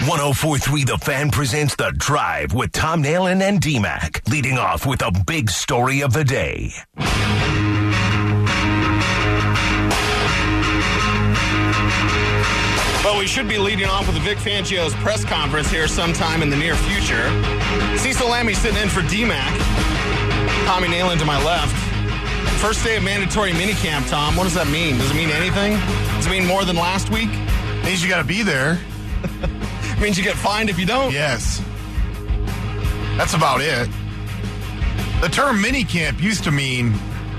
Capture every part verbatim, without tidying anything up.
one oh four point three The Fan presents The Drive with Tom Nalen and D-Mac, leading off with a big story of the day. Well, we should be leading off with Vic Fangio's press conference here sometime in the near future. Cecil Lammey sitting in for D-Mac. Tommy Nalen to my left. First day of mandatory minicamp, Tom. What does that mean? Does it mean anything? Does it mean more than last week? It means you got to be there. It means you get fined if you don't? Yes. That's about it. The term minicamp used to mean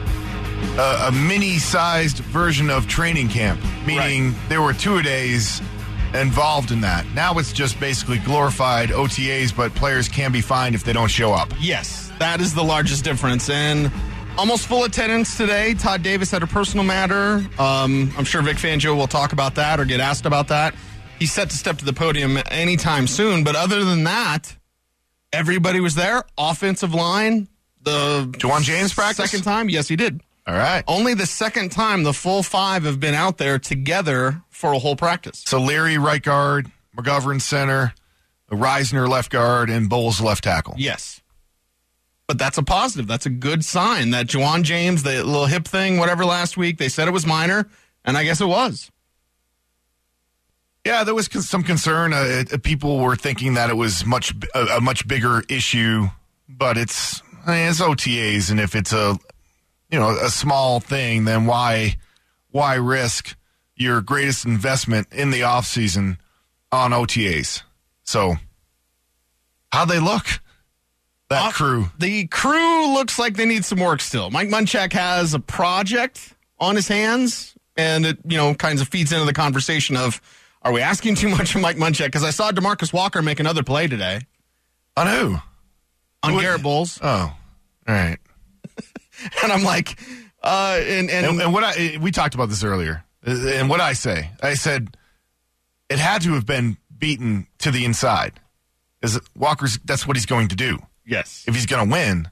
a, a mini-sized version of training camp, meaning right. There were two-a-days involved in that. Now it's just basically glorified O T As, but players can be fined if they don't show up. Yes, that is the largest difference. And almost full attendance today. Todd Davis had a personal matter. Um, I'm sure Vic Fangio will talk about that or get asked about that. He's set to step to the podium anytime soon. But other than that, everybody was there. Offensive line. The Juwan James practice? Second time? Yes, he did. All right. Only the second time the full five have been out there together for a whole practice. So Leary, right guard, McGovern, center, Reisner, left guard, and Bowles, left tackle. Yes. But that's a positive. That's a good sign. That Juwan James, the little hip thing, whatever last week, they said it was minor, and I guess it was. Yeah, there was some concern. Uh, it, people were thinking that it was much a, a much bigger issue, but it's I mean, it's O T As, and if it's a you know a small thing, then why why risk your greatest investment in the offseason on O T As? So, how'd they look? That uh, crew. The crew looks like they need some work still. Mike Munchak has a project on his hands, and it you know kind of feeds into the conversation of, are we asking too much of Mike Munchak? Because I saw DeMarcus Walker make another play today. On who? On who Garrett Bowles. Oh, all right. And I'm like, uh, and, and, and and what I we talked about this earlier. And what I say, I said it had to have been beaten to the inside. Is Walker's? That's what he's going to do. Yes. If he's going to win.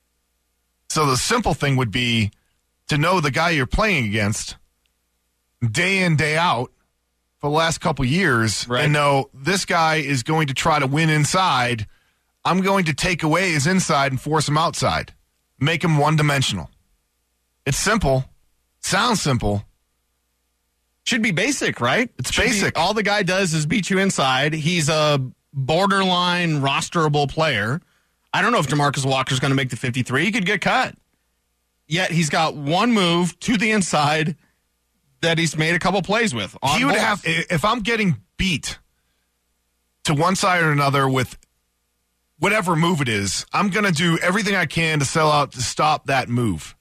So the simple thing would be to know the guy you're playing against day in, day out for the last couple years, right, and know this guy is going to try to win inside. I'm going to take away his inside and force him outside. Make him one-dimensional. It's simple. Sounds simple. Should be basic, right? It's Should basic. Be, all the guy does is beat you inside. He's a borderline rosterable player. I don't know if DeMarcus Walker's going to make the fifty-three. He could get cut. Yet he's got one move to the inside that he's made a couple plays with. He would balls. have, if I'm getting beat to one side or another with whatever move it is, I'm going to do everything I can to sell out to stop that move.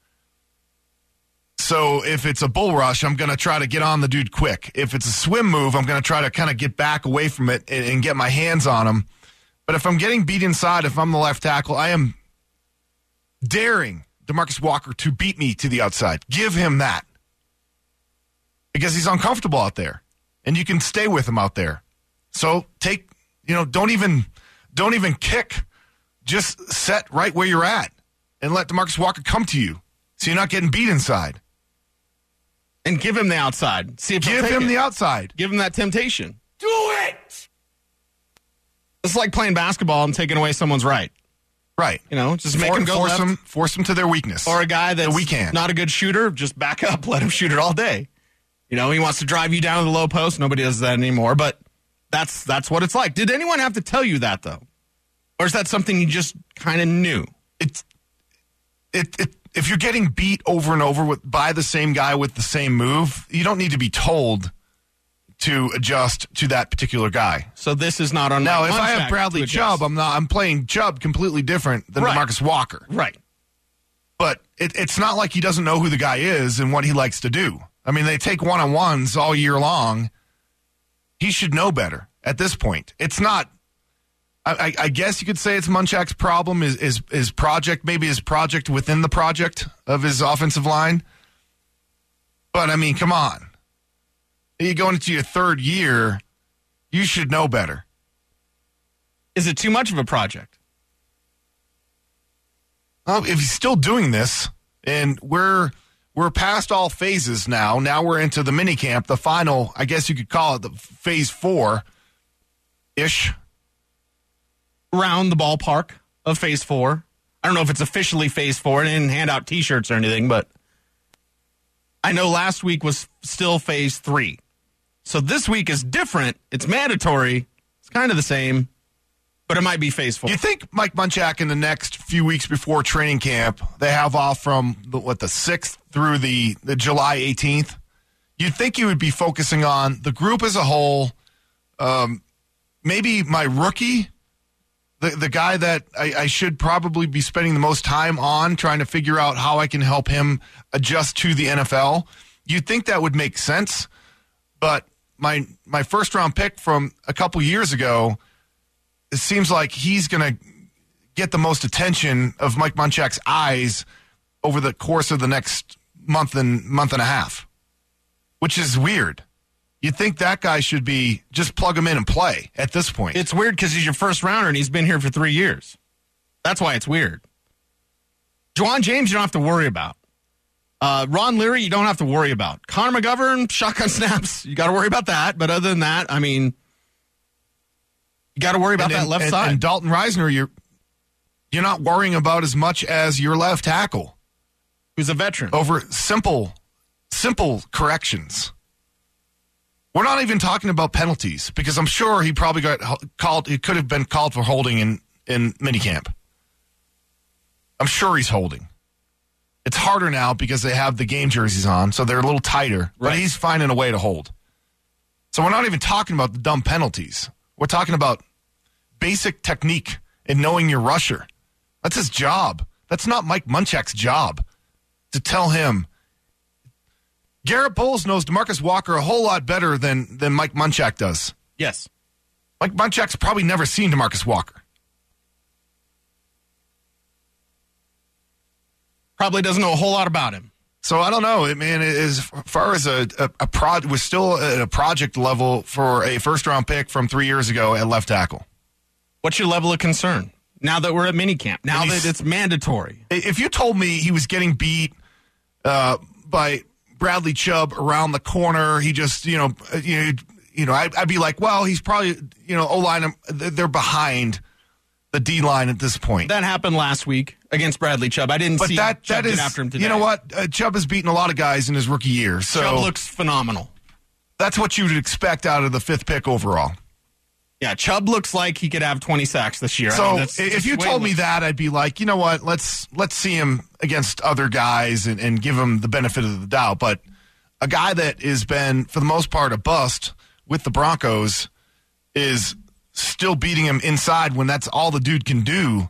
So if it's a bull rush, I'm going to try to get on the dude quick. If it's a swim move, I'm going to try to kind of get back away from it and, and get my hands on him. But if I'm getting beat inside, if I'm the left tackle, I am daring DeMarcus Walker to beat me to the outside. Give him that. Because he's uncomfortable out there. And you can stay with him out there. So take, you know, don't even don't even kick. Just set right where you're at and let DeMarcus Walker come to you. So you're not getting beat inside. And give him the outside. See if Give him it. the outside. Give him that temptation. Do it! It's like playing basketball and taking away someone's right. Right. You know, just make For, him go force left. Them, force them to their weakness. Or a guy that's we can. not a good shooter, just back up, let him shoot it all day. You know, he wants to drive you down to the low post. Nobody does that anymore, but that's that's what it's like. Did anyone have to tell you that, though? Or is that something you just kind of knew? It's it, it if you're getting beat over and over with by the same guy with the same move, you don't need to be told to adjust to that particular guy. So this is not on. Now, if I have Bradley Chubb, I'm not. I'm playing Chubb completely different than right. DeMarcus Walker. Right. But it, it's not like he doesn't know who the guy is and what he likes to do. I mean, they take one-on-ones all year long. He should know better at this point. It's not. I, I guess you could say it's Munchak's problem, is his, his project, maybe his project within the project of his offensive line. But, I mean, come on. You're going into your third year. You should know better. Is it too much of a project? Well, if he's still doing this, and we're we're past all phases now. Now we're into the mini camp, the final, I guess you could call it the phase four. Ish. Around the ballpark of phase four. I don't know if it's officially phase four. I didn't hand out T-shirts or anything, but I know last week was still phase three. So this week is different. It's mandatory. It's kind of the same, but it might be phase four. You think Mike Munchak in the next few weeks before training camp, they have off from, the, what, the sixth through the, the July eighteenth? You'd think he would be focusing on the group as a whole, um, maybe my rookie, the, the guy that I, I should probably be spending the most time on, trying to figure out how I can help him adjust to the N F L. You'd think that would make sense, but my my first round pick from a couple years ago, it seems like he's going to get the most attention of Mike Munchak's eyes over the course of the next month and month and a half, which is weird. You'd think that guy should be just plug him in and play at this point. It's weird because he's your first rounder and he's been here for three years. That's why it's weird. Juwan James, you don't have to worry about. Uh, Ron Leary, you don't have to worry about. Connor McGovern, shotgun snaps, you got to worry about that. But other than that, I mean, you got to worry about and, that left and, side. And Dalton Reisner, you're you're not worrying about as much as your left tackle, who's a veteran, over simple, simple corrections. We're not even talking about penalties because I'm sure he probably got called. He could have been called for holding in in minicamp. I'm sure he's holding. It's harder now because they have the game jerseys on, so they're a little tighter, but right. He's finding a way to hold. So we're not even talking about the dumb penalties. We're talking about basic technique and knowing your rusher. That's his job. That's not Mike Munchak's job to tell him. Garrett Bowles knows DeMarcus Walker a whole lot better than, than Mike Munchak does. Yes. Mike Munchak's probably never seen DeMarcus Walker. Probably doesn't know a whole lot about him. So I don't know. I mean, as far as a a, a prod was still at a project level for a first round pick from three years ago at left tackle. What's your level of concern now that we're at minicamp? Now that it's mandatory. If you told me he was getting beat uh, by Bradley Chubb around the corner, he just you know you know, you know I'd, I'd be like, well, he's probably you know O line they're behind the D line at this point. That happened last week against Bradley Chubb. I didn't but see that, Chubb that is, get after him today. You know what? Uh, Chubb has beaten a lot of guys in his rookie year. So Chubb looks phenomenal. That's what you would expect out of the fifth pick overall. Yeah, Chubb looks like he could have twenty sacks this year. So I mean, that's if you told me that, I'd be like, you know what? Let's let's see him against other guys and, and give him the benefit of the doubt. But a guy that has been, for the most part, a bust with the Broncos is still beating him inside when that's all the dude can do.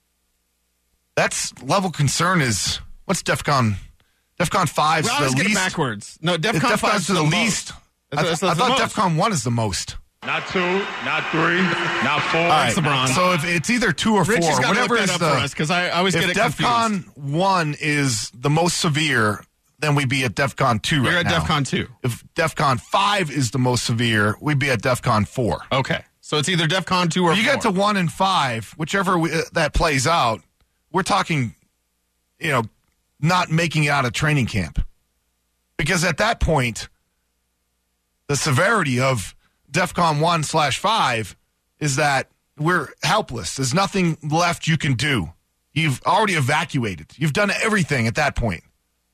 That's level concern is, what's DEFCON? DEFCON five is well, the least. least. backwards. No, DEFCON, DEFCON five is the, the least. I, th- I thought DEFCON one is the most. Not two, not three, not four. All right, That's the bronze. so if it's either two or Rich four, has got whatever to look is that up the, for us because I, I always if get it DEFCON confused. one is the most severe, then we'd be at DEFCON two You're right at now. DEFCON two. If DEFCON five is the most severe, we'd be at DEFCON four. Okay, so it's either DEFCON two or you four. get to one and five, whichever we, uh, that plays out. We're talking, you know, not making it out of training camp, because at that point, the severity of DEFCON one slash five is that we're helpless. There's nothing left you can do. You've already evacuated. You've done everything at that point.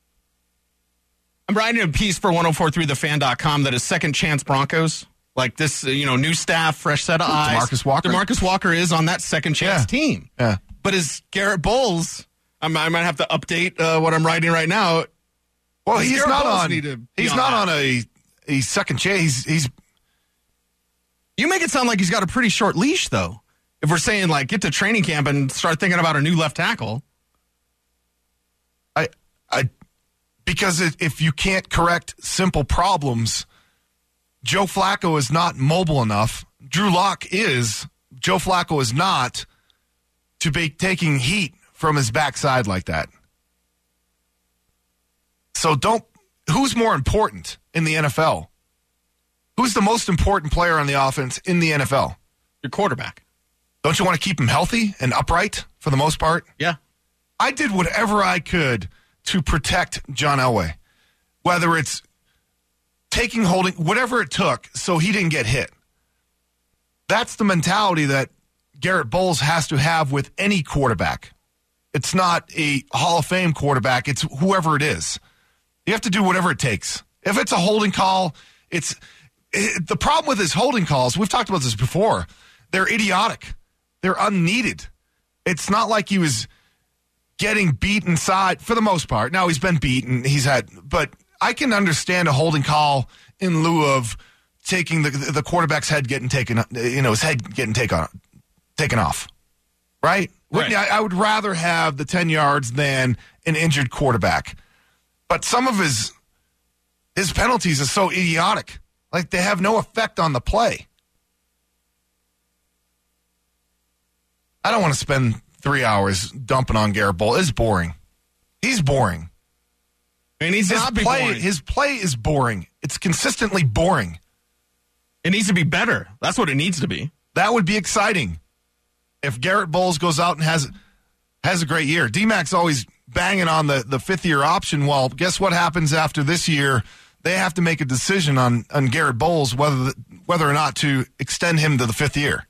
I'm writing a piece for ten forty-three the fan dot com that is second chance Broncos. Like this, uh, you know, new staff, fresh set of Ooh, eyes. DeMarcus Walker? DeMarcus Walker is on that second chance Yeah. team. Yeah. But is Garrett Bowles, I'm, I might have to update uh, what I'm writing right now. Well, Does he's Garrett not Bowles on. need to be He's on not that? on a a second chance. He's, he's You make it sound like he's got a pretty short leash, though. If we're saying, like, get to training camp and start thinking about a new left tackle. I I because it, if you can't correct simple problems, Joe Flacco is not mobile enough. Drew Lock is. Joe Flacco is not to be taking heat from his backside like that. So don't. Who's more important in the N F L? Who's the most important player on the offense in the N F L? Your quarterback. Don't you want to keep him healthy and upright for the most part? Yeah. I did whatever I could to protect John Elway, whether it's taking holding, whatever it took, so he didn't get hit. That's the mentality that Garrett Bowles has to have with any quarterback. It's not a Hall of Fame quarterback. It's whoever it is. You have to do whatever it takes. If it's a holding call, it's it, the problem with his holding calls, we've talked about this before, they're idiotic. They're unneeded. It's not like he was getting beat inside for the most part. Now he's been beaten. He's had, but I can understand a holding call in lieu of taking the the quarterback's head getting taken, you know, his head getting taken taken off, right? Right. I, I would rather have the ten yards than an injured quarterback. But some of his his penalties are so idiotic, like they have no effect on the play. I don't want to spend three hours dumping on Garrett Bowles. It's boring. He's boring. It needs to His not be play, boring. his play is boring. It's consistently boring. It needs to be better. That's what it needs to be. That would be exciting if Garrett Bowles goes out and has has a great year. D-Mac's always banging on the, the fifth-year option. Well, guess what happens after this year? They have to make a decision on, on Garrett Bowles whether whether or not to extend him to the fifth year.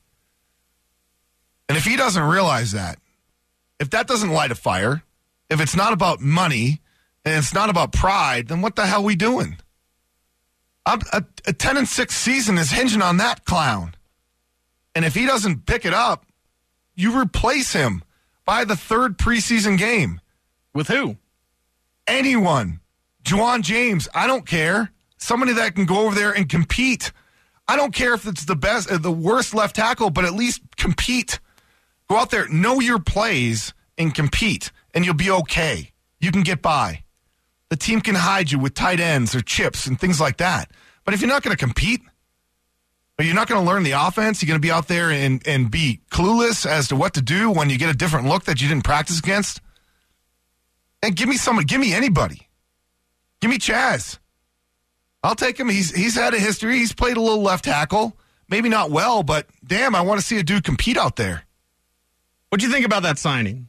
And if he doesn't realize that, if that doesn't light a fire, if it's not about money and it's not about pride, then what the hell are we doing? A, a, a ten and six season is hinging on that clown. And if he doesn't pick it up, you replace him by the third preseason game. With who? Anyone. Juwan James, I don't care. Somebody that can go over there and compete. I don't care if it's the best, uh, the worst left tackle, but at least compete. Go out there, know your plays, and compete, and you'll be okay. You can get by. The team can hide you with tight ends or chips and things like that. But if you're not going to compete, or you're not going to learn the offense, you're going to be out there and, and be clueless as to what to do when you get a different look that you didn't practice against. And give me someone, give me anybody. Give me Chaz. I'll take him. He's he's had a history. He's played a little left tackle. Maybe not well, but damn, I want to see a dude compete out there. What do you think about that signing?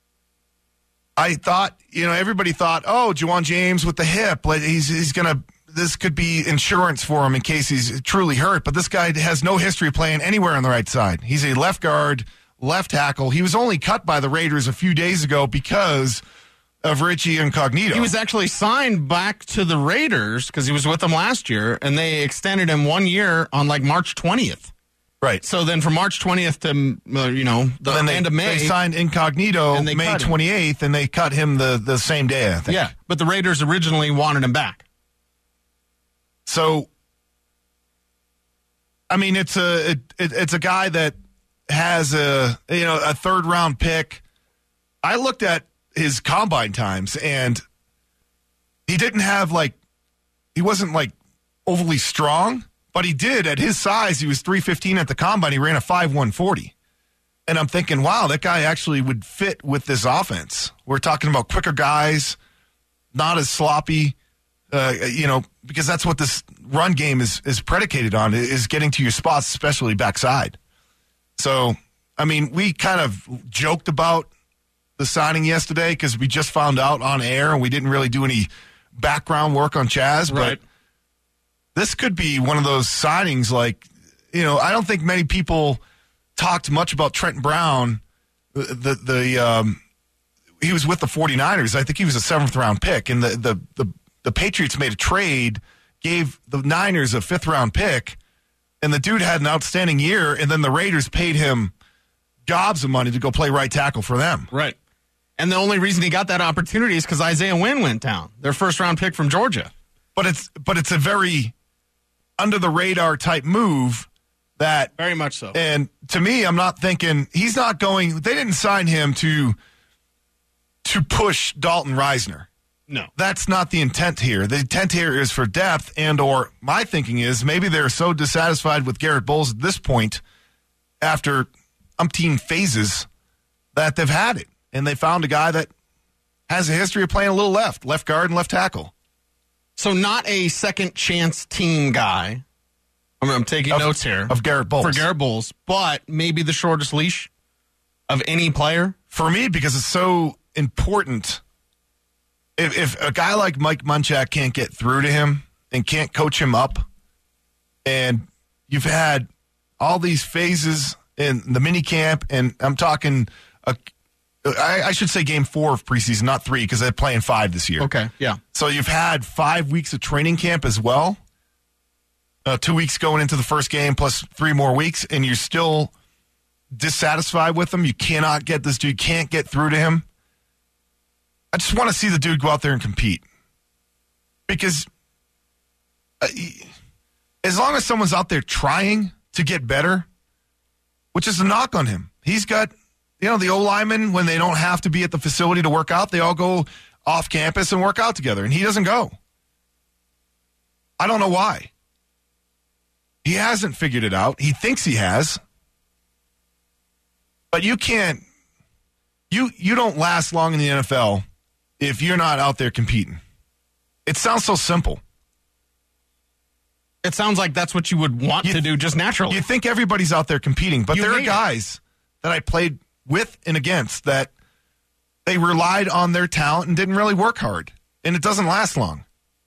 I thought, you know, everybody thought, oh, Juwan James with the hip, like he's he's gonna. This could be insurance for him in case he's truly hurt. But this guy has no history playing anywhere on the right side. He's a left guard, left tackle. He was only cut by the Raiders a few days ago because of Richie Incognito. He was actually signed back to the Raiders because he was with them last year, and they extended him one year on like March twentieth. Right. So then from March twentieth to, uh, you know, the then they, end of May. They signed Incognito and they May cut him. twenty-eighth, and they cut him the, the same day, I think. Yeah, but the Raiders originally wanted him back. So, I mean, it's a it, it, it's a guy that has a you know a third round pick. I looked at his combine times, and he didn't have like he wasn't like overly strong, but he did at his size. He was three fifteen at the combine. He ran a five one forty, and I'm thinking, wow, that guy actually would fit with this offense. We're talking about quicker guys, not as sloppy. Uh, you know, because that's what this run game is is predicated on, is getting to your spots, especially backside. So, I mean, we kind of joked about the signing yesterday because we just found out on air and we didn't really do any background work on Chaz. Right. But this could be one of those signings like, you know, I don't think many people talked much about Trent Brown. The, the, the um, he was with the 49ers. I think he was a seventh round pick, and the, the, the The Patriots made a trade, gave the Niners a fifth-round pick, and the dude had an outstanding year, and then the Raiders paid him gobs of money to go play right tackle for them. Right. And the only reason he got that opportunity is because Isaiah Wynn went down, their first-round pick from Georgia. But it's but it's a very under-the-radar type move that... Very much so. And to me, I'm not thinking... He's not going... They didn't sign him to to push Dalton Reisner. No. That's not the intent here. The intent here is for depth, and or my thinking is maybe they're so dissatisfied with Garrett Bowles at this point after umpteen phases that they've had it. And they found a guy that has a history of playing a little left, left guard and left tackle. So not a second chance team guy. I mean, I'm taking Of- notes here. of Garrett Bowles. For Garrett Bowles, but maybe the shortest leash of any player. For me, because it's so important. If, if a guy like Mike Munchak can't get through to him and can't coach him up, and you've had all these phases in the mini camp, and I'm talking, a, I, I should say game four of preseason, not three, because they're playing five this year. Okay, yeah. So you've had five weeks of training camp as well, uh, two weeks going into the first game plus three more weeks, and you're still dissatisfied with him. You cannot get this dude, can't get through to him. I just want to see the dude go out there and compete. Because uh, as long as someone's out there trying to get better, which is a knock on him. He's got, you know, the O-linemen, when they don't have to be at the facility to work out, they all go off campus and work out together, and he doesn't go. I don't know why. He hasn't figured it out. He thinks he has. But you can't, you you don't last long in the N F L if you're not out there competing. It sounds so simple. It sounds like that's what you would want You- to do just naturally. You think everybody's out there competing, but You there are hate it. guys that I played with and against that they relied on their talent and didn't really work hard, and it doesn't last long.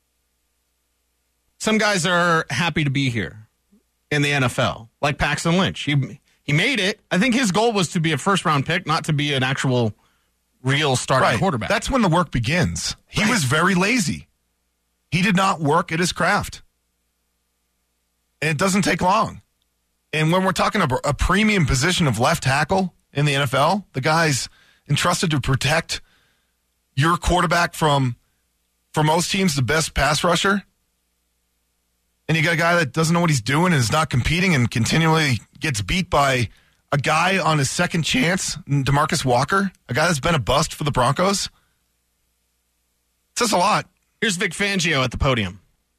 Some guys are happy to be here in the N F L, like Paxton Lynch. He he made it. I think his goal was to be a first-round pick, not to be an actual real starting quarterback. That's when the work begins. He Right. was very lazy. He did not work at his craft. And it doesn't take long. And when we're talking about a premium position of left tackle in the N F L, the guy's entrusted to protect your quarterback from, for most teams, the best pass rusher. And you got a guy that doesn't know what he's doing and is not competing and continually gets beat by a guy on his second chance, DeMarcus Walker, a guy that's been a bust for the Broncos. It says a lot. Here's Vic Fangio at the podium.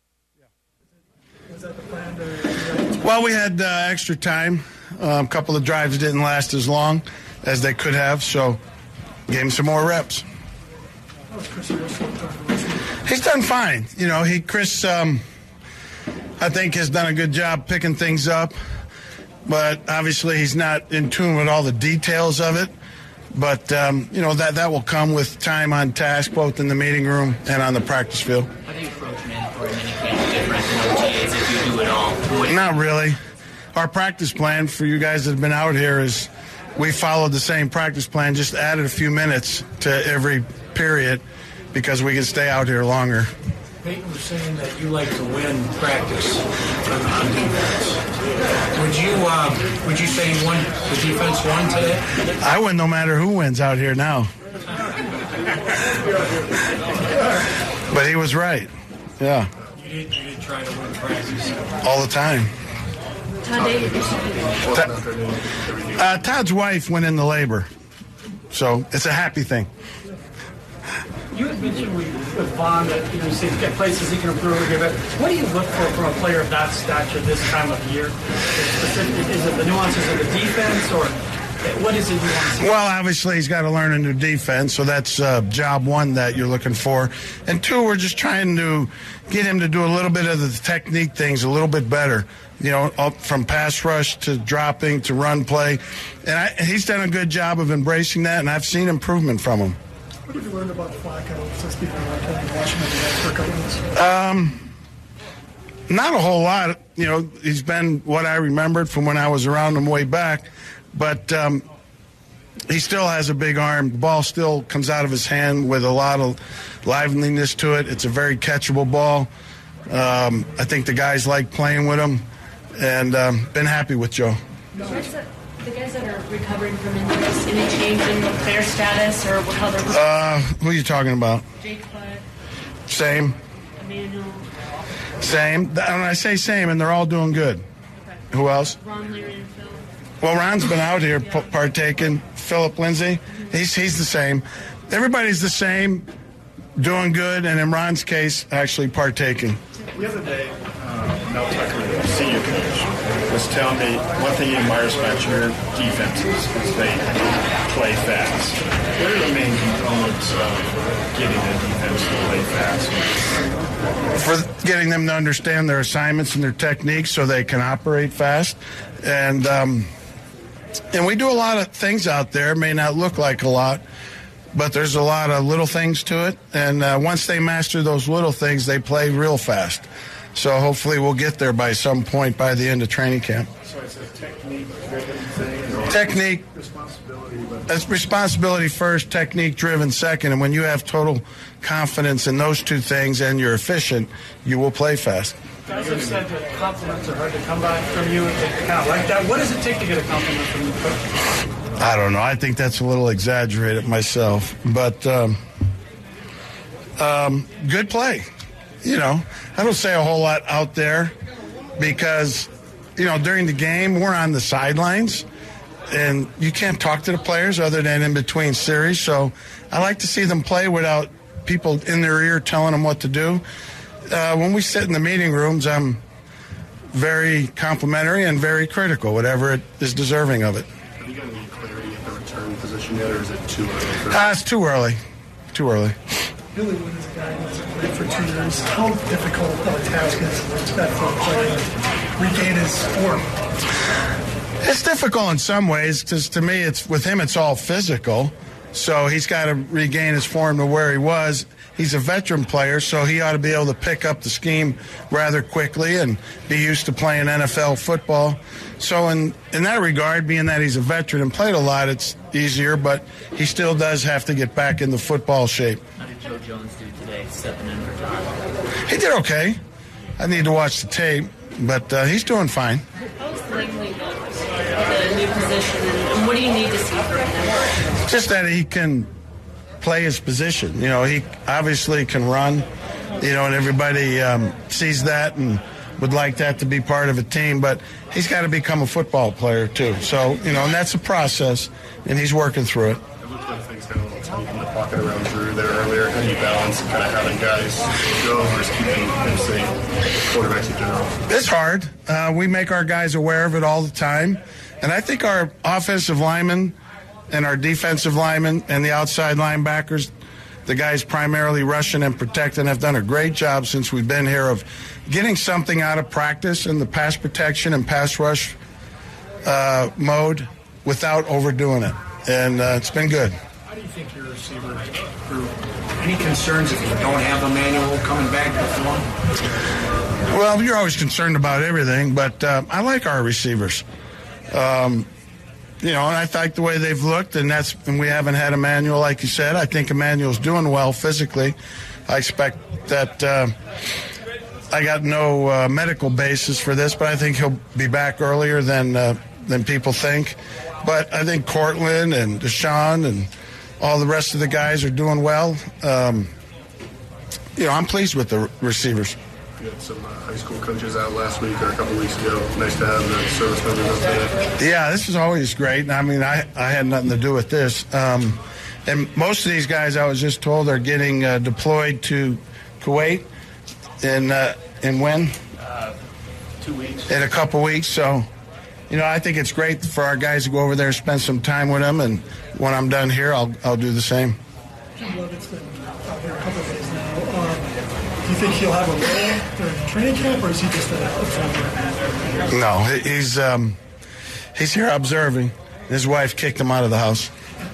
Well, we had uh, extra time. Um, a couple of drives didn't last as long as they could have, so gave him some more reps. He's done fine. You know, he Chris, um, I think, has done a good job picking things up, but obviously he's not in tune with all the details of it. But, um, you know, that, that will come with time on task, both in the meeting room and on the practice field. How do you approach mandatory minicamp different than O T As if you do it all? What- Not really. Our practice plan for you guys that have been out here is we followed the same practice plan, just added a few minutes to every period because we can stay out here longer. Peyton was saying that you like to win practice on, on defense. Would you um, would you say you won the defense won today? I win no matter who wins out here now. But he was right. Yeah, You did you did try to win practice. all the time. Todd Davis. Uh, Todd's wife went into labor, so it's a happy thing. You had mentioned with, with Vaughn that you know you say he's got places he can improve. But what do you look for from a player of that stature this time of year? Specifically, is it the nuances of the defense, or what is it you want to see? Well, obviously he's got to learn a new defense, so that's uh, job one that you're looking for. And two, we're just trying to get him to do a little bit of the technique things a little bit better. You know, up from pass rush to dropping to run play, and I, he's done a good job of embracing that, and I've seen improvement from him. What have you learned about Flacco since being watching him for a couple minutes? Um, not a whole lot. You know, he's been what I remembered from when I was around him way back, but um, he still has a big arm. The ball still comes out of his hand with a lot of liveliness to it. It's a very catchable ball. Um, I think the guys like playing with him, and um, been happy with Joe. The guys that are recovering from injuries, any change in their status or how they're Uh, who are you talking about? Jake Butt, Same. Emmanuel, Same. When I say same, and they're all doing good. okay. Who else? Ron Leary and Phil. Well, Ron's been out here p- partaking. Philip Lindsay, he's he's the same. Everybody's the same, doing good, and in Ron's case, actually partaking. The other day, uh, Mel Tucker, the senior coach, was telling me one thing he admires about your defenses is they play fast. What are the main components of getting the defense to play fast? For getting them to understand their assignments and their techniques so they can operate fast. And um, and we do a lot of things out there. It may not look like a lot, but there's a lot of little things to it. And uh, once they master those little things, they play real fast. So hopefully we'll get there by some point by the end of training camp. So it's a technique-driven thing? Technique. Responsibility. But It's responsibility first, technique-driven second. And when you have total confidence in those two things and you're efficient, you will play fast. Guys have said that compliments are hard to come by from you. They kind of like that. What does it take to get a compliment from you, Coach? I don't know. I think that's a little exaggerated myself. But um, um, good play. You know, I don't say a whole lot out there because, you know, during the game, we're on the sidelines, and you can't talk to the players other than in between series. So I like to see them play without people in their ear telling them what to do. Uh, when we sit in the meeting rooms, I'm very complimentary and very critical, whatever it is deserving of it. have you got any clarity at the return position yet, or is it too early? Ah, it's too early. Too early. Billy Wood is a guy that's played for two years. How difficult of a task is that for a player to regain his form? It's difficult in some ways because to me, it's with him, it's all physical. So he's got to regain his form to where he was. He's a veteran player, so he ought to be able to pick up the scheme rather quickly and be used to playing N F L football. So in, in that regard, being that he's a veteran and played a lot, it's easier, but he still does have to get back in the football shape. How did Joe Jones do today, stepping in for Todd? He did okay. I need to watch the tape, but uh, he's doing fine. How's Langley done with the new position, and, and what do you need to see from him? Just that he can play his position. You know, he obviously can run, you know, and everybody um, sees that and would like that to be part of a team, but he's got to become a football player too. So, you know, and that's a process, and he's working through it. It looked like things had a little tight in the pocket around Drew there earlier. How do you balance kind of having guys go versus keeping him safe, quarterbacks in general? It's hard. Uh, we make our guys aware of it all the time, and I think our offensive linemen and our defensive linemen and the outside linebackers, the guys primarily rushing and protecting, have done a great job since we've been here of getting something out of practice in the pass protection and pass rush uh, mode without overdoing it. And uh, it's been good. How do you think your receiver group, any concerns if you don't have Emmanuel coming back to perform? Well, you're always concerned about everything, but uh, I like our receivers. Um, You know, and I like the way they've looked, and that's and we haven't had Emmanuel, like you said. I think Emmanuel's doing well physically. I expect that uh, I got no uh, medical basis for this, but I think he'll be back earlier than uh, than people think. But I think Cortland and Deshaun and all the rest of the guys are doing well. Um, you know, I'm pleased with the receivers. You had some uh, high school coaches out last week or a couple weeks ago. Nice to have the service members up there. Yeah, this is always great. I mean, I, I had nothing to do with this. Um, and most of these guys, I was just told, are getting uh, deployed to Kuwait in, uh, in when? Uh, two weeks. In a couple weeks. So, you know, I think it's great for our guys to go over there and spend some time with them. And when I'm done here, I'll, I'll do the same. Jim Lovett's been out here a couple of days now. Um, Do you think he'll have a role during training camp, or is he just a, a friend? No, he- he's um, he's here observing. His wife kicked him out of the house.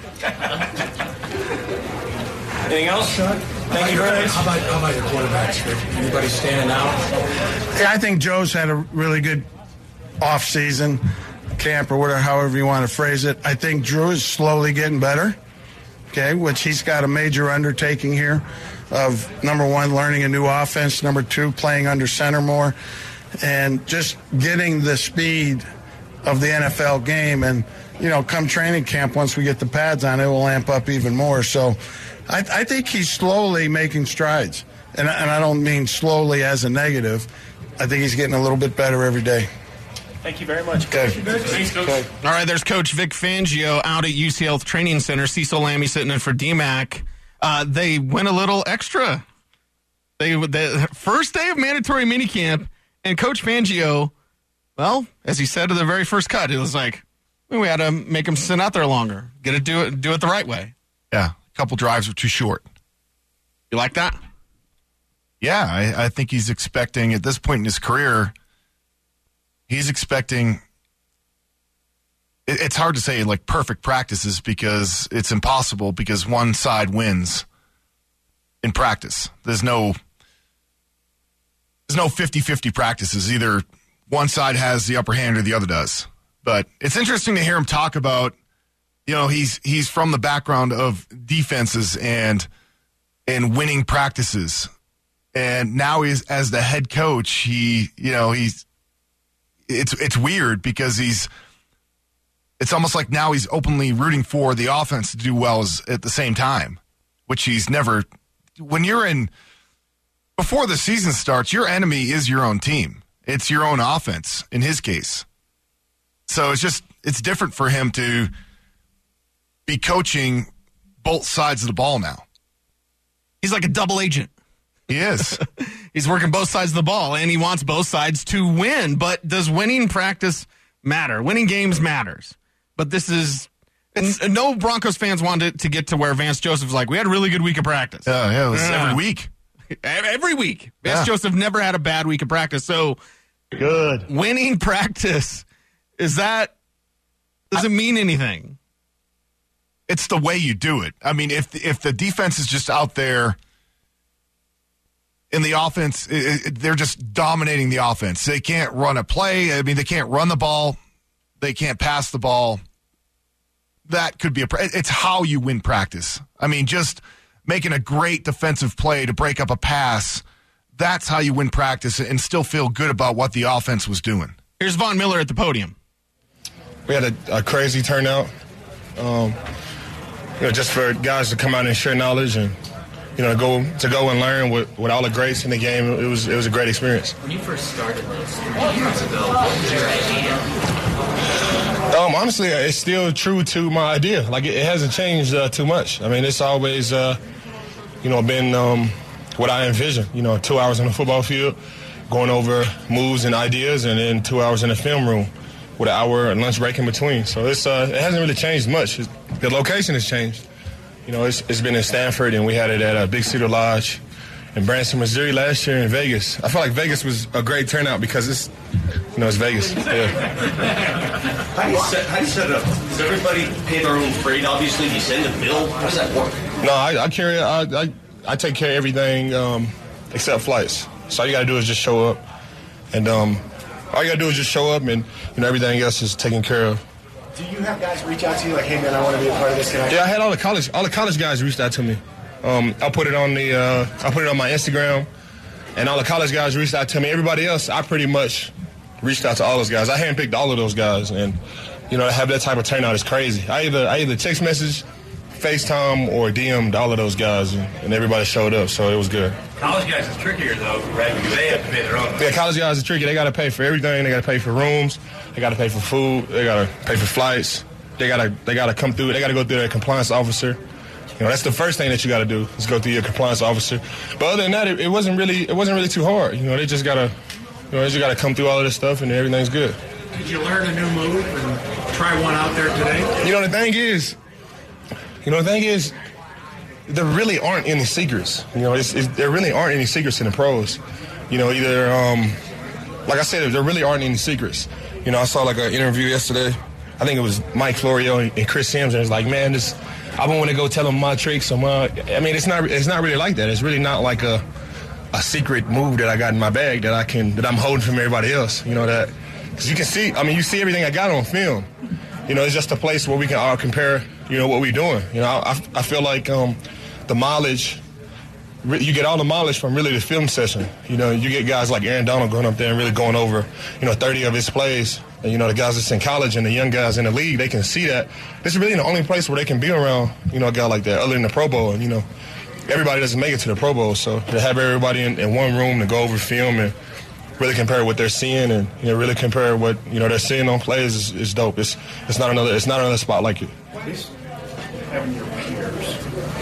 Anything else, Sean? Thank you very much. How about, how about your quarterbacks? Anybody standing out? Yeah, I think Joe's had a really good off-season camp, or whatever, however you want to phrase it. I think Drew is slowly getting better, okay, which he's got a major undertaking here of, number one, learning a new offense, number two, playing under center more, and just getting the speed of the N F L game. And, you know, come training camp, once we get the pads on, it will amp up even more. So I, I think he's slowly making strides. And, and I don't mean slowly as a negative. I think he's getting a little bit better every day. Thank you very much. Okay. Thanks, Coach. Okay. All right, there's Coach Vic Fangio out at U C L Training Center. Cecil Lammy sitting in for D Mac. Uh, they went a little extra. They the first day of mandatory minicamp, and Coach Fangio, well, as he said to the very first cut, it was like, well, we had to make him sit out there longer, get it, do it, do it the right way. Yeah, a couple drives were too short. You like that? Yeah, I, I think he's expecting, at this point in his career, he's expecting, it, it's hard to say like perfect practices because it's impossible because one side wins in practice. There's no, there's no fifty-fifty practices. Either one side has the upper hand or the other does. But it's interesting to hear him talk about, you know, he's he's from the background of defenses and and winning practices. And now he's as the head coach, he, you know, he's it's it's weird because he's it's almost like now he's openly rooting for the offense to do well as, at the same time, which he's never. When you're in before the season starts, your enemy is your own team. It's your own offense in his case. So it's just it's different for him to be coaching both sides of the ball now. He's like a double agent. He is. He's working both sides of the ball, and he wants both sides to win. But does winning practice matter? Winning games matters. But this is it's, – no Broncos fans wanted to get to where Vance Joseph's like, we had a really good week of practice. Yeah, yeah, it was yeah. every week. Every week. Vance Yeah. Joseph never had a bad week of practice. So good winning practice, is that – does it mean anything? It's the way you do it. I mean, if if the defense is just out there – in the offense, it, it, they're just dominating the offense. They can't run a play. I mean, they can't run the ball. They can't pass the ball. That could be a – it's how you win practice. I mean, just making a great defensive play to break up a pass, that's how you win practice and still feel good about what the offense was doing. Here's Von Miller at the podium. We had a, a crazy turnout, um, you know, just for guys to come out and share knowledge and – you know, go to go and learn with, with all the greats in the game. It was it was a great experience. When you first started this three years ago, what was your idea? Um, honestly, it's still true to my idea. Like it, it hasn't changed uh, too much. I mean, it's always, uh, you know, been um, what I envision. You know, two hours on the football field, going over moves and ideas, and then two hours in the film room with an hour lunch break in between. So it's uh, it hasn't really changed much. It's, the location has changed. You know, it's, it's been in Stanford, and we had it at uh, Big Cedar Lodge in Branson, Missouri last year in Vegas. I feel like Vegas was a great turnout because it's, you know, it's Vegas. Yeah. How do you set, how do you set it up? Does everybody pay their own freight? Obviously, you send a bill. How does that work? No, I, I carry, I, I, I take care of everything um, except flights. So all you got to do is just show up. And um, all you got to do is just show up, and, you know, everything else is taken care of. Do you have guys reach out to you like, hey, man, I want to be a part of this? Can I? Yeah, I had all the college all the college guys reached out to me. Um, I put it on the uh, I put it on my Instagram, and all the college guys reached out to me. Everybody else, I pretty much reached out to all those guys. I handpicked all of those guys, and you know, to have that type of turnout is crazy. I either I either text message, FaceTime, or D M'd all of those guys, and, and everybody showed up, so it was good. College guys is trickier, though, right? Because they have to pay their own. Yeah, college guys are tricky. They got to pay for everything. They got to pay for rooms. They got to pay for food. They got to pay for flights. They got to they got to come through. They got to go through their compliance officer. You know, that's the first thing that you got to do is go through your compliance officer. But other than that, it, it wasn't really it wasn't really too hard. You know, they just got to you know they just got to come through all of this stuff, and everything's good. Did you learn a new move and try one out there today? You know, the thing is, you know, the thing is, there really aren't any secrets. You know, it's, it's, there really aren't any secrets in the pros. You know, either, um, like I said, there really aren't any secrets. You know, I saw like an interview yesterday. I think it was Mike Florio and, and Chris Sims, and it's like, man, this, I don't want to go tell them my tricks. Or my, I mean, it's not, it's not really like that. It's really not like a, a secret move that I got in my bag that I can, that I'm holding from everybody else. You know that, because you can see, I mean, you see everything I got on film. You know, it's just a place where we can all compare, you know, what we're doing. You know, I, I feel like um, the mileage, you get all the mileage from really the film session. You know, you get guys like Aaron Donald going up there and really going over, you know, thirty of his plays. And, you know, the guys that's in college and the young guys in the league, they can see that. This is really the only place where they can be around, you know, a guy like that, other than the Pro Bowl. And, you know, everybody doesn't make it to the Pro Bowl. So to have everybody in, in one room to go over film and really compare what they're seeing and, you know, really compare what, you know, they're seeing on plays is, is dope. It's it's not another it's not another spot like it. At least having your peers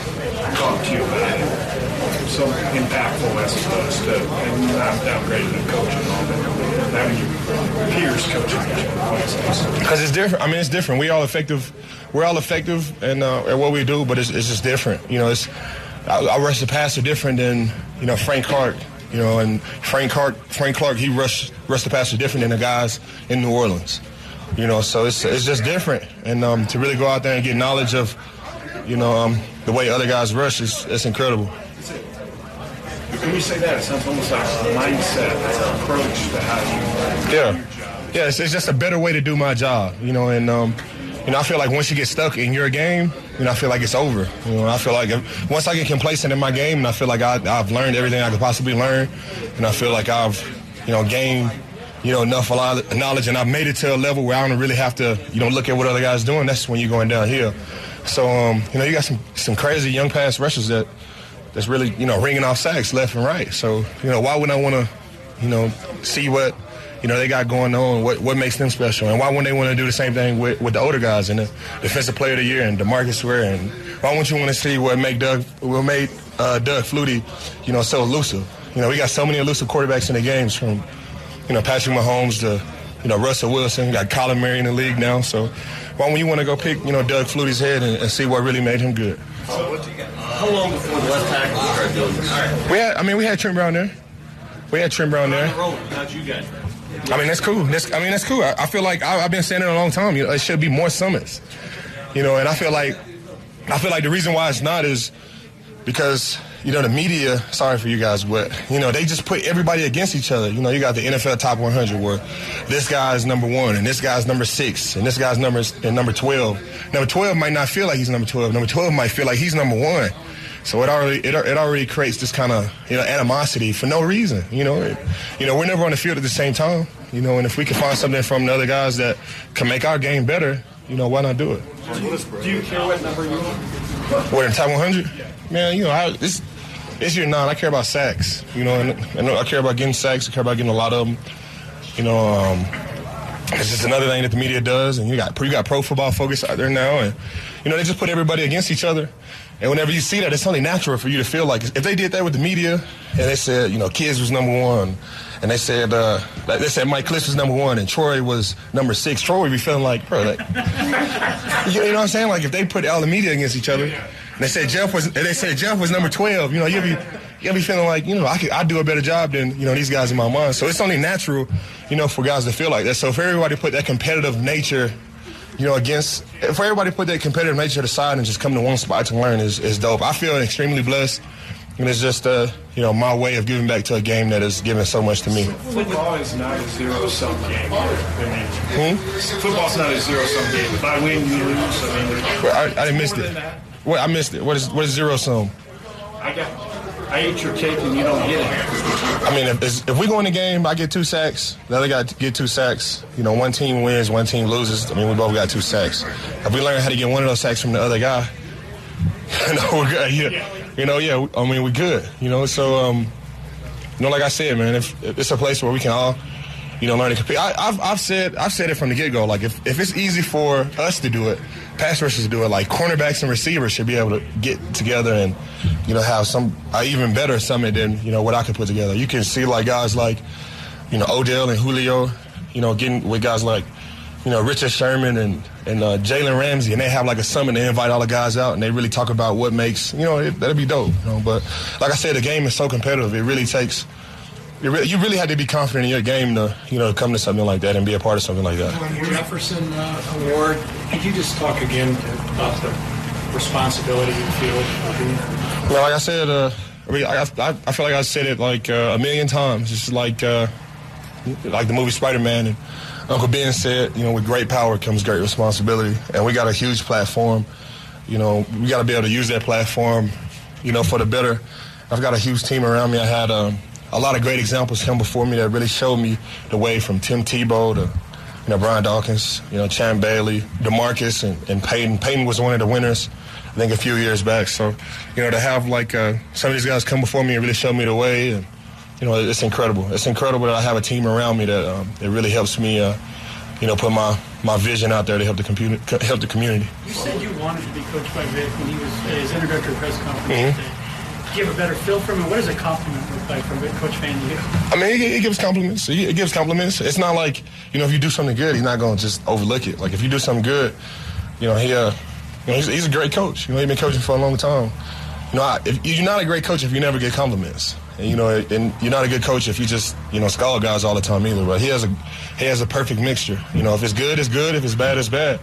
talk to you about it so impactful as opposed to, and I'm downgrading the coach and all that, having your peers coaching you. Because it's different. I mean, it's different. We all effective. We're all effective in, uh, at what we do, but it's, it's just different. You know, it's I, I rush the passer different than, you know, Frank Clark. You know, and Frank Clark, Frank Clark, he rushed rushed the passer different than the guys in New Orleans. You know, so it's it's just different. And um, to really go out there and get knowledge of, you know, um, the way other guys rush is it's incredible. Is it When you say that, it sounds almost like a mindset, an approach to how you Yeah. do your job. Yeah, it's, it's just a better way to do my job, you know, and, um, you know, I feel like once you get stuck in your game, you know, I feel like it's over. You know, I feel like if, once I get complacent in my game, and I feel like I, I've learned everything I could possibly learn, and I feel like I've, you know, gained, you know, enough knowledge, and I've made it to a level where I don't really have to, you know, look at what other guys doing. That's when you're going downhill. So, um, you know, you got some, some crazy young pass rushers that that's really, you know, ringing off sacks left and right. So, you know, why wouldn't I want to, you know, see what, you know, they got going on, what what makes them special, and why wouldn't they want to do the same thing with, with the older guys and the Defensive Player of the Year and DeMarcus Ware, and why wouldn't you want to see what make Doug, what made uh, Doug Flutie, you know, so elusive? You know, we got so many elusive quarterbacks in the games, from, you know, Patrick Mahomes to, you know, Russell Wilson. We got Kyler Murray in the league now, so why wouldn't you want to go pick, you know, Doug Flutie's head and, and see what really made him good? How long before the left tackle started doing this? We had, I mean, we had Trent Brown there. We had Trent Brown there. How'd you guys? I mean, that's cool. That's, I mean, that's cool. I, I feel like I, I've been saying it a long time. You know, it should be more summits. You know, and I feel like I feel like the reason why it's not is because, you know, the media, sorry for you guys, but, you know, they just put everybody against each other. You know, you got the N F L Top one hundred where this guy's number one and this guy's number six and this guy's number, and number twelve. Number twelve might not feel like he's number twelve. Number twelve might feel like he's number one. So it already it, it already creates this kind of, you know, animosity for no reason. You know, it, you know, we're never on the field at the same time. You know, and if we can find something from the other guys that can make our game better, you know, why not do it? Do you, do you care what number you are? What, in the top one hundred? Man, you know, I, it's it's year nine. I care about sacks. You know, and, and I care about getting sacks. I care about getting a lot of them. You know, um, it's just another thing that the media does. And you got you got Pro Football Focus out there now, and you know, they just put everybody against each other. And whenever you see that, it's only natural for you to feel like, if they did that with the media, and they said, you know, Kids was number one, and they said, uh, they said Mike Klis was number one, and Troy was number six, Troy would be feeling like, bro, like, you know what I'm saying? Like, if they put all the media against each other, and they said Jeff was, and they said Jeff was number twelve, you know, you'll be, you'll be feeling like, you know, I could, I do a better job than, you know, these guys in my mind. So it's only natural, you know, for guys to feel like that. So for everybody to put that competitive nature, you know, against, for everybody to put that competitive nature aside and just come to one spot to learn is, is dope. I feel extremely blessed, and it's just, uh, you know, my way of giving back to a game that has given so much to me. Football is not a zero-sum game. I mean, Hmm? football's not a zero-sum game. If I win, you lose. I mean, Well, I, I didn't miss it. What, I missed it. What is what is zero sum? I got, I ate your cake and you don't get it. I mean, if, it's- if we go in the game, I get two sacks. The other guy get two sacks. You know, one team wins, one team loses. I mean, we both got two sacks. If we learn how to get one of those sacks from the other guy, you know, we're good. Yeah. You know, yeah. I mean, we're good. You know, so um, you know, like I said, man, if, if it's a place where we can all, you know, learn to compete. I, I've I've said I've said it from the get go. Like, if, if it's easy for us to do it, pass rushers to do it. Like, cornerbacks and receivers should be able to get together and, you know, have some uh, even better summit than, you know, what I could put together. You can see like guys like, you know, Odell and Julio, you know, getting with guys like, you know, Richard Sherman and and uh, Jalen Ramsey, and they have like a summit. They invite all the guys out and they really talk about what makes, you know, it, that'd be dope. You know? But like I said, the game is so competitive. It really takes. You really, you really had to be confident in your game to, you know, come to something like that and be a part of something like that. On your Jefferson uh, Award, could you just talk again about the responsibility you feel? Well, like I said, uh, I mean, I, I, I feel like I said it like uh, a million times. It's like uh, like the movie Spider-Man, and Uncle Ben said, you know, with great power comes great responsibility, and we got a huge platform. You know, we got to be able to use that platform, you know, for the better. I've got a huge team around me. I had um, a lot of great examples come before me that really showed me the way, from Tim Tebow to, you know, Brian Dawkins, you know, Champ Bailey, DeMarcus, and, and Peyton. Peyton was one of the winners, I think, a few years back. So, you know, to have, like, uh, some of these guys come before me and really show me the way, and, you know, it's incredible. It's incredible that I have a team around me that um, it really helps me, uh, you know, put my, my vision out there to help the, community, help the community. You said you wanted to be coached by Vic when he was at his introductory press conference Mm-hmm. today. Do you have a better feel from him? What does a compliment look like from a Coach Fan to you? I mean, it, it gives compliments. It, it gives compliments. It's not like, you know, if you do something good, he's not going to just overlook it. Like, if you do something good, you know, he, uh, you know, he's, he's a great coach. You know, he's been coaching for a long time. You know, I, if, you're not a great coach if you never get compliments. And, you know, and you're not a good coach if you just, you know, scholar guys all the time either. But he has a he has a perfect mixture. You know, if it's good, it's good. If it's bad, it's bad.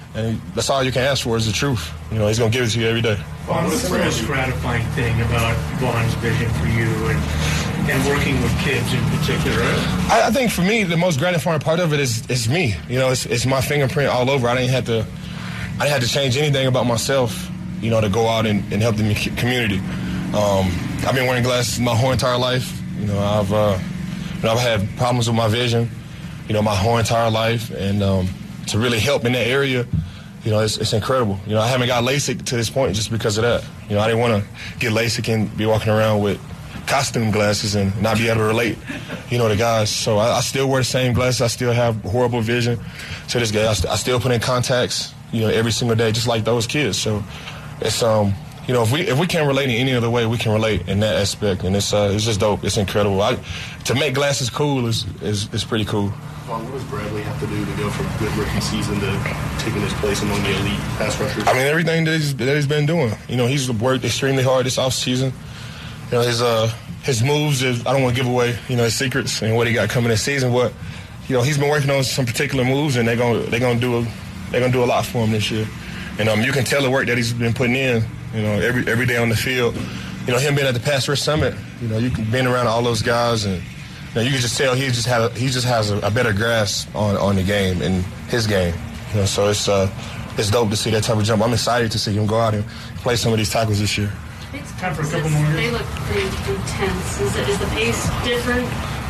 And that's all you can ask for is the truth. You know, he's going to give it to you every day. What's the most gratifying thing about Vaughn's vision for you and, and working with kids in particular? I, I think for me, the most gratifying part of it is, is me. You know, it's, it's my fingerprint all over. I didn't have to, I didn't have to change anything about myself, you know, to go out and, and help the community. Um, I've been wearing glasses my whole entire life. You know, I've, uh, you know, I've had problems with my vision, you know, my whole entire life. And um, to really help in that area, you know, it's, it's incredible. You know, I haven't got LASIK to this point just because of that. You know, I didn't want to get LASIK and be walking around with costume glasses and not be able to relate, you know, to guys. So I, I still wear the same glasses. I still have horrible vision to this day. I, st- I still put in contacts, you know, every single day, just like those kids. So it's, um, you know, if we if we can't relate in any other way, we can relate in that aspect. And it's uh, it's just dope. It's incredible. I, to make glasses cool is, is, is pretty cool. What does Bradley have to do to go from good rookie season to taking his place among the elite pass rushers? I mean, everything that he's, that he's been doing. You know, he's worked extremely hard this offseason. You know, his uh, his moves, is, I don't want to give away, you know, his secrets and what he got coming this season, but, you know, he's been working on some particular moves, and they're going they're gonna do a, they're gonna do a lot for him this year. And um, you can tell the work that he's been putting in, you know, every every day on the field. You know, him being at the Pass Rush Summit, you know, you can being around all those guys, and you know, you can just tell he just had a, he just has a, a better grasp on, on the game and his game. You know, so it's uh, it's dope to see that type of jump. I'm excited to see him go out and play some of these tackles this year. Time for a couple more. They look pretty intense. Is, it, is the pace different?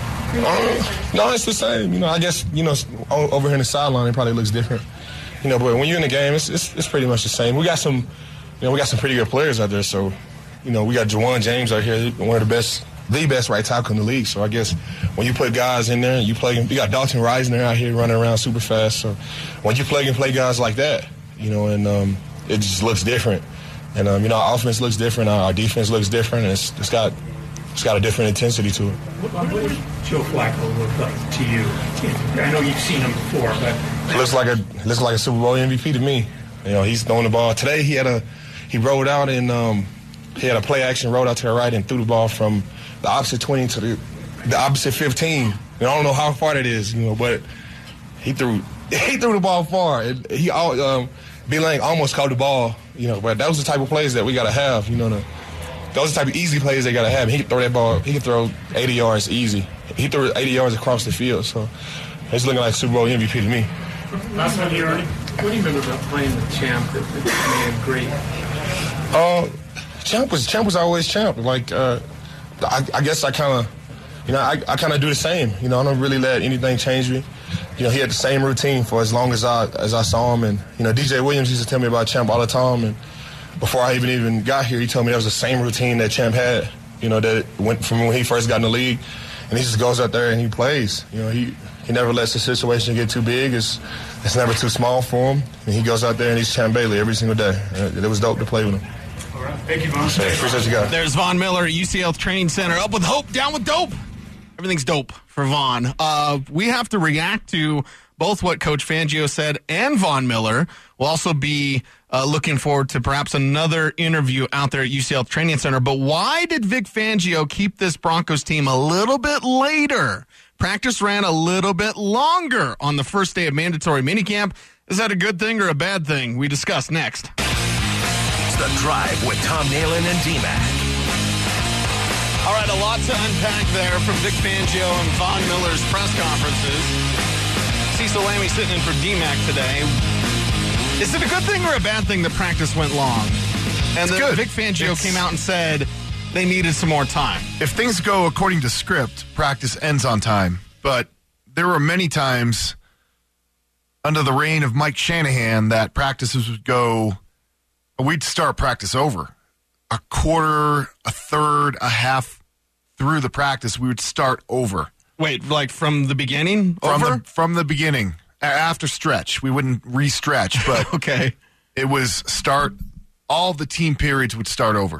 Uh, no, it's the same. You know, I guess, you know, over here in the sideline, it probably looks different. You know, but when you're in the game, it's, it's it's pretty much the same. We got some, you know, we got some pretty good players out there. So, you know, we got Juwan James out here, one of the best, the best right tackle in the league. So I guess when you put guys in there, and you play, you got Dalton Reisner out here running around super fast. So when you play and play guys like that, you know, and um, it just looks different. And um, you know, our offense looks different, our defense looks different, and it's, it's got it's got a different intensity to it. What, what does Joe Flacco look like to you? I know you've seen him before, but It looks like a looks like a Super Bowl M V P to me. You know, he's throwing the ball today. He had a he rolled out and um, he had a play action, rolled out to the right and threw the ball from the opposite twenty to the the opposite fifteen. And I don't know how far that is, you know, but he threw he threw the ball far. And he um, B. Lang almost caught the ball, you know, but that was the type of plays that we got to have, you know. The, those are the type of easy plays they got to have. He can throw that ball. He can throw eighty yards easy. He threw eighty yards across the field. So it's looking like Super Bowl M V P to me. Last one here, what do you remember about playing the champ that, that made great? Uh, champ was champ was always champ. Like uh, I, I guess I kind of, you know, I, I kind of do the same. You know, I don't really let anything change me. You know, he had the same routine for as long as I as I saw him. And you know, D J Williams used to tell me about Champ all the time. And before I even even got here, he told me that was the same routine that Champ had. You know, that went from when he first got in the league, and he just goes out there and he plays. You know, he he never lets the situation get too big. It's it's never too small for him. And he goes out there and he's Champ Bailey every single day. And it, it was dope to play with him. All right, thank you, Vaughn. So, appreciate you guys. There's Von Miller at U C L Training Center. Up with hope, down with dope. Everything's dope for Vaughn. Uh, we have to react to both what Coach Fangio said and Von Miller. We'll also be uh, looking forward to perhaps another interview out there at U C L Training Center. But why did Vic Fangio keep this Broncos team a little bit later? Practice ran a little bit longer on the first day of mandatory minicamp. Is that a good thing or a bad thing? We discuss next. It's The Drive with Tom Nalen and D-Mac. All right, a lot to unpack there from Vic Fangio and Von Miller's press conferences. Cecil Lammey sitting in for D-Mac today. Is it a good thing or a bad thing that practice went long? And then Vic Fangio It's, came out and said they needed some more time. If things go according to script, practice ends on time. But there were many times under the reign of Mike Shanahan that practices would go, we'd start practice over. A quarter, a third, a half through the practice, we would start over. Wait, like from the beginning? From over? the from the beginning. After stretch. We wouldn't re-stretch, but okay. It was start, all the team periods would start over.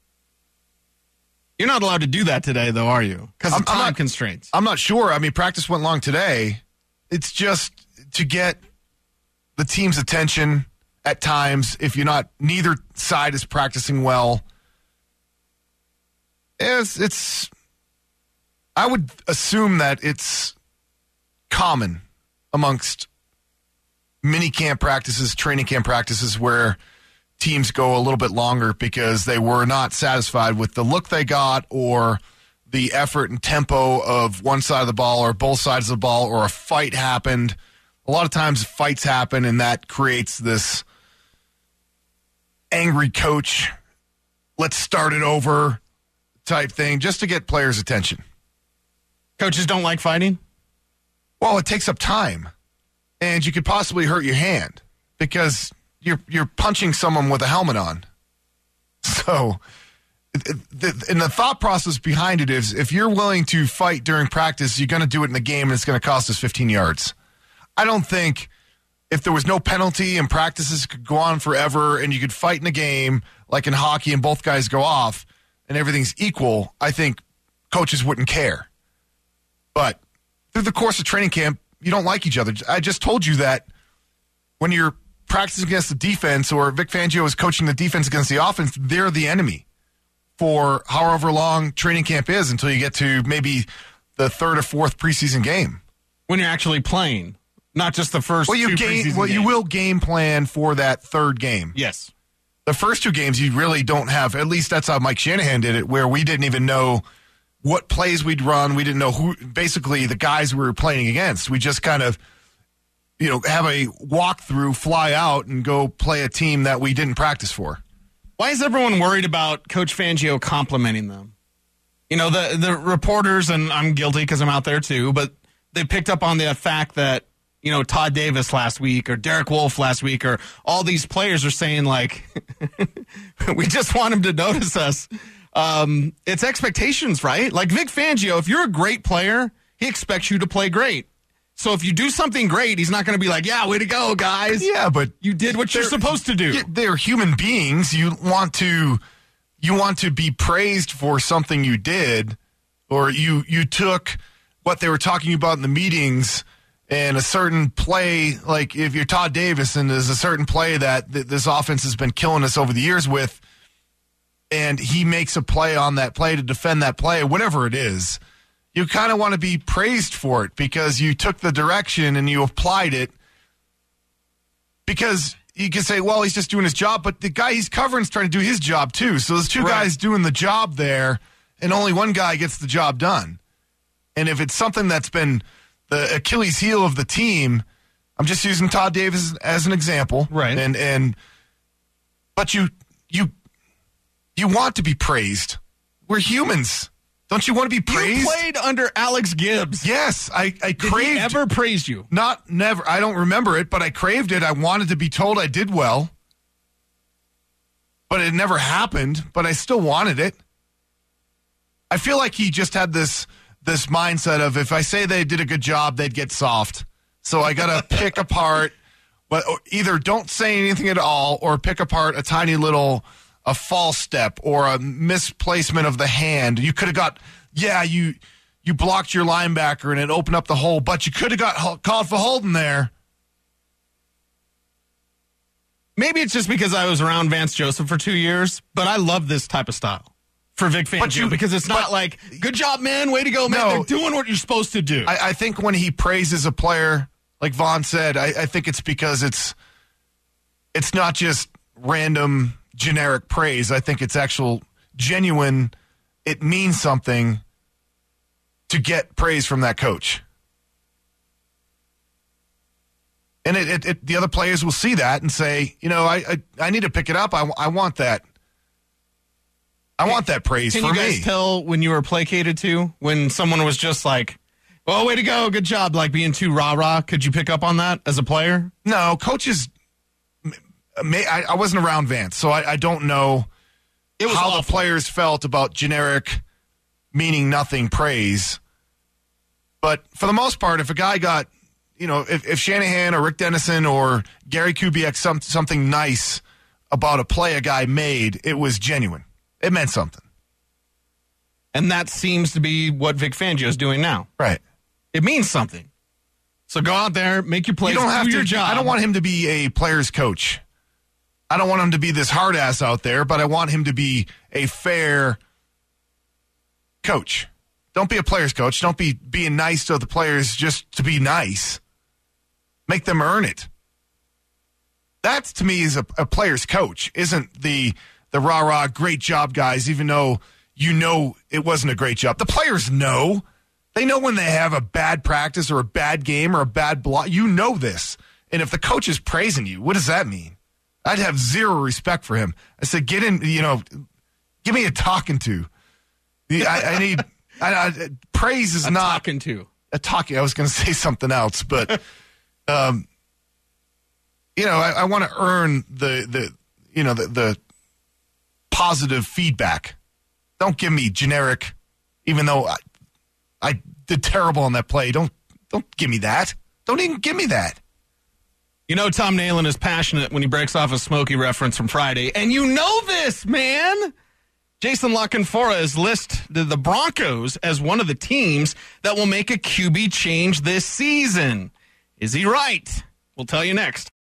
You're not allowed to do that today, though, are you? Because of time I'm not, constraints. I'm not sure. I mean, practice went long today. It's just to get the team's attention at times. If you're not, neither side is practicing well. It's, it's, I would assume that it's common amongst mini camp practices, training camp practices where teams go a little bit longer because they were not satisfied with the look they got or the effort and tempo of one side of the ball or both sides of the ball, or a fight happened. A lot of times fights happen, and that creates this angry coach, let's start it over type thing, just to get players' attention. Coaches don't like fighting? Well, it takes up time, and you could possibly hurt your hand because you're you're punching someone with a helmet on. So, and the thought process behind it is, if you're willing to fight during practice, you're going to do it in the game, and it's going to cost us fifteen yards. I don't think if there was no penalty and practices could go on forever and you could fight in a game like in hockey and both guys go off and everything's equal, I think coaches wouldn't care. But through the course of training camp, you don't like each other. I just told you that when you're practicing against the defense, or Vic Fangio is coaching the defense against the offense, they're the enemy for however long training camp is until you get to maybe the third or fourth preseason game. When you're actually playing, not just the first well, you two game, preseason Well, games. you will game plan for that third game. Yes. The first two games, you really don't have, at least that's how Mike Shanahan did it, where we didn't even know what plays we'd run. We didn't know who, basically the guys we were playing against. We just kind of, you know, have a walkthrough, fly out, and go play a team that we didn't practice for. Why is everyone worried about Coach Fangio complimenting them? You know, the, the reporters, and I'm guilty because I'm out there too, but they picked up on the fact that, you know, Todd Davis last week or Derek Wolfe last week or all these players are saying, like, we just want him to notice us. Um, it's expectations, right? Like Vic Fangio, if you're a great player, he expects you to play great. So if you do something great, he's not going to be like, yeah, way to go, guys. Yeah, but you did what you're supposed to do. They're human beings. You want to you want to be praised for something you did, or you you took what they were talking about in the meetings and a certain play, like if you're Todd Davis and there's a certain play that th- this offense has been killing us over the years with, and he makes a play on that play to defend that play, whatever it is, you kind of want to be praised for it because you took the direction and you applied it. Because you can say, well, he's just doing his job, but the guy he's covering is trying to do his job too. So there's two Right. guys doing the job there, and only one guy gets the job done. And if it's something that's been the Achilles heel of the team, I'm just using Todd Davis as an example. Right. And and but you you you want to be praised. We're humans. Don't you want to be praised? You played under Alex Gibbs. Yes, I, I Did craved. he ever praised you? Not never. I don't remember it, but I craved it. I wanted to be told I did well. But it never happened, but I still wanted it. I feel like he just had this this mindset of, if I say they did a good job, they'd get soft. So I got to pick apart, but either don't say anything at all or pick apart a tiny little a false step or a misplacement of the hand. You could have got, yeah, you you blocked your linebacker and it opened up the hole, but you could have got called for holding there. Maybe it's just because I was around Vance Joseph for two years, but I love this type of style for Vic Fangio you, because it's not like, good job, man, way to go, man. No, They're doing what you're supposed to do. I, I think when he praises a player, like Vaughn said, I, I think it's because it's it's not just random generic praise. I think it's actual genuine. It means something to get praise from that coach. And it, it, it, the other players will see that and say, you know, I I, I need to pick it up. I, I want that. I want that praise Can for you guys me. tell when you were placated to? When someone was just like, well, way to go, good job, like being too rah-rah? Could you pick up on that as a player? No, coaches, may, I, I wasn't around Vance, so I, I don't know it was how awful. the players felt about generic, meaning nothing praise. But for the most part, if a guy got, you know, if, if Shanahan or Rick Dennison or Gary Kubiak some, something nice about a play a guy made, it was genuine. It meant something. And that seems to be what Vic Fangio is doing now. Right. It means something. So go out there, make your plays, You don't have do to, your job. I don't want him to be a player's coach. I don't want him to be this hard ass out there, but I want him to be a fair coach. Don't be a player's coach. Don't be being nice to the players just to be nice. Make them earn it. That to me is a, a player's coach, isn't the the rah rah great job guys, even though you know it wasn't a great job. The players know. They know when they have a bad practice or a bad game or a bad block. You know this. And if the coach is praising you, what does that mean? I'd have zero respect for him. I said, get in, you know, give me a talking to. I, I need, I, I, praise is a not. talking to. A talking, I was going to say something else, but, um, you know, I, I want to earn the, the, you know, the, the positive feedback. Don't give me generic, even though I, I did terrible on that play. Don't, don't give me that. Don't even give me that. You know, Tom Nalen is passionate when he breaks off a Smokey reference from Friday. And you know this, man. Jason La Canfora has listed the Broncos as one of the teams that will make a Q B change this season. Is he right? We'll tell you next.